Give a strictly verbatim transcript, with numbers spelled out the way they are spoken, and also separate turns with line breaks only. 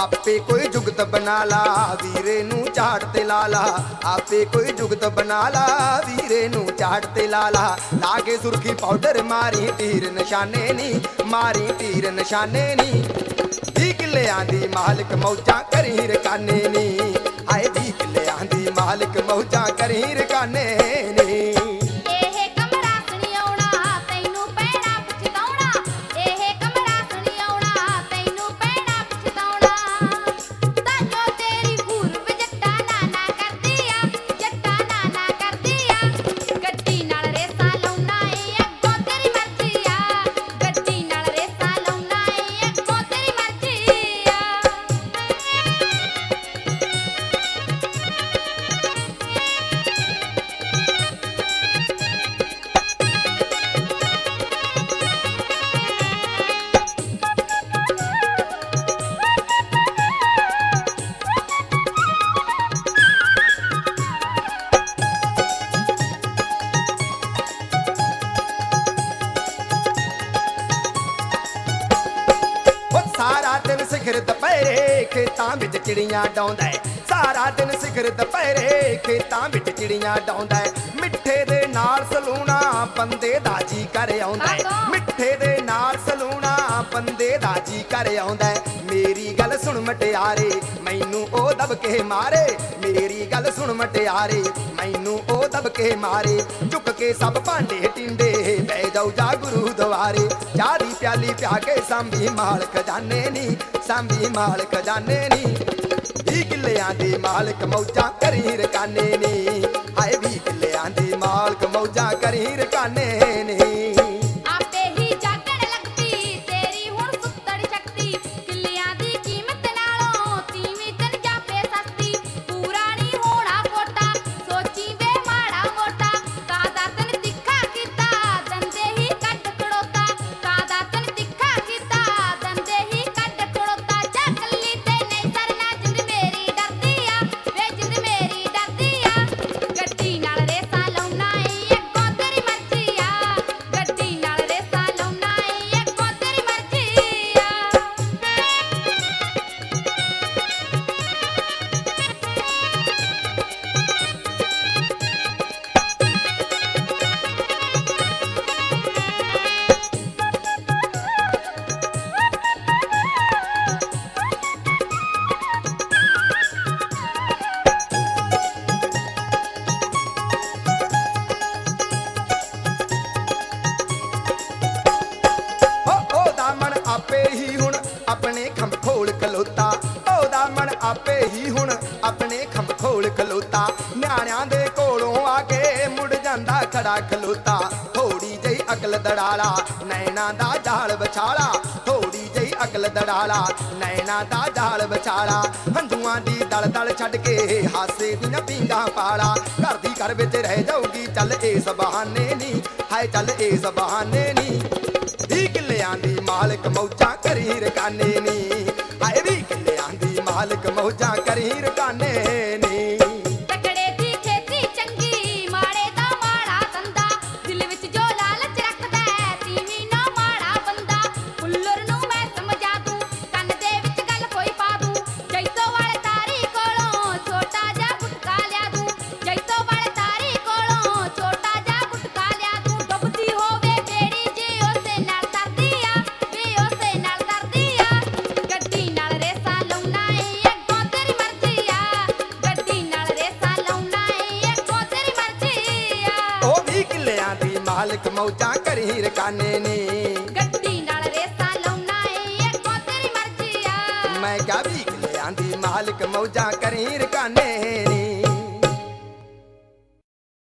आपे कोई जुगत बना ला वीरे नू झाड़ ते ला ला। आपे कोई जुगत बना ला वीरे नू झाड़ ते ला ला। लागे सुर्खी पाउडर मारी तीर निशाने नी मारी तीर निशाने नी। दी किले आंदी मालिक मौजा करी रकाने नी। आए दी किले आंदी मालिक मौजा करी रकाने नी। सारा दिन सिखर दुपहरे खेतां विच चिड़ियां डाउंदा है। सारा दिन सिखर दुपहरे खेतां विच चिड़ियां डाउंदा है। मिठे दे नाल सलूना बंदे दा जी कर आउंदा है। मिठे दे नाल सलूना बंदे दा जी कर आउंदा है। मेरी गल सुन मटियारे मैनू ओ दब के मारे। मेरी गल सुन मटियारे मैनू ओ दब के मारे। चुक के सब भांडे टिंडे बह जाऊ जा गुरु द्वारे। चाह दी प्याली प्या के सांभी माल खजाने नी सांभी माल खजाने नी। भी किलियां दी मालिक मौजा करी रकाने नी। हाय भी किलियां दी मालिक मौजा करी रकाने नी। आपे ही हुण अपने खंभ खोल खलोता। ओदा मन आपे ही हुण अपने खंभ खोल खलोता। न्याणियां दे कोलों आके मुड़ जांदा खड़ा खलोता। थोड़ी जही अकल दड़ाला नैना दा जाल बछाला। थोड़ी जही अकल दड़ाला नैना दा जाल बछाला। हंझुआं दी दल दल छड्ड के हासे दी पींगा पाला। घर दी घर विच रह जाऊगी चल इस बहाने नी। हाय चल इस बहाने नी। भी किलियां दी मालिक मौजा करी रकाने नी। आए भी किलियां दी मालिक मौजा करी रकाने नी। मालिक मौजा करी रकाने नी।
गड्डी नाल रेसा लाउना ए अगों तेरी मर्जी आ।
मैं क्या भी किलियां दी मालिक मौजा करी रकाने।